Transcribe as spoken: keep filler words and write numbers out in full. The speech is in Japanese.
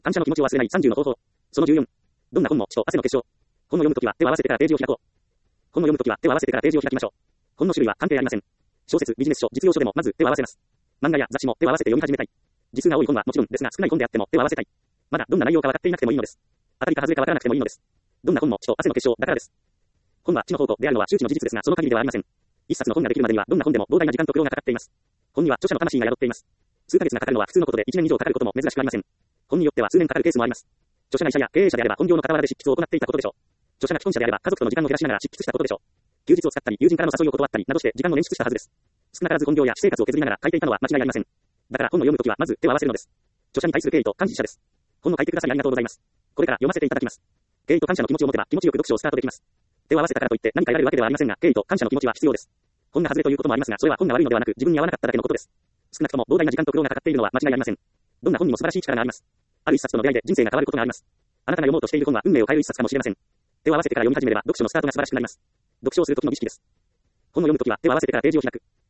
感謝の気持ちを忘れないさんじゅうの方法。そのじゅうよん。どんな本も血と汗の結晶。本を読むときは手を合わせてからページを開こう。本を読むときは手を合わせてからページを開きましょう。本の種類は関係ありません。小説、ビジネス書、実用書でもまず手を合わせます。漫画や雑誌も手を合わせて読み始めたい。字数が多い本はもちろんですが少ない本であっても手を合わせたい。まだどんな内容か分かっていなくてもいいのです。当たりか外れか分からなくてもいいのです。どんな本も血と汗の結晶だからです。本は血の宝庫であるのは周知の事実ですがその限りではありません。一冊の本ができるまでにはどんな本でも膨大な時間と苦労がかかっています。本には著者の魂が宿っています。数ヶ月がかかるのは普通のことで一年以上かかることも珍しくありません。本によっては数年かかるケースもあります。著者会社や経営者であれば本業の傍らで執筆を行っていたことでしょう。著者が既婚者であれば家族との時間を減らしながら執筆したことでしょう。休日を使ったり友人からの誘いを断ったりなどして時間を捻出したはずです。少なからず本業や私生活を削りながら書いていたのは間違いありません。だから本を読むときはまず手を合わせるのです。著者に対する敬意と感謝です。本を書いてくださりありがとうございます。これから読ませていただきます。敬意と感謝の気持ちを持てば気持ちよく読書をスタートできます。手を合わせたからといって何か得られるわけではありませんが、敬意と感謝の気持ちは必要です。本が外れということもありますが、それは本が悪いのではなく自分に合わなかっただけのことです。少なくとも膨大な時間と苦労がかかっているのは間違いありません。どんな本にも素晴らしい力があります。ある一冊との出会いで人生が変わることがあります。あなたが読もうとしている本は運命を変える一冊かもしれません。手を合わせてから読み始めれば読書のスタートが素晴らしくなります。読書をするときの儀式です。本を読むときは手を合わせてからページを開く。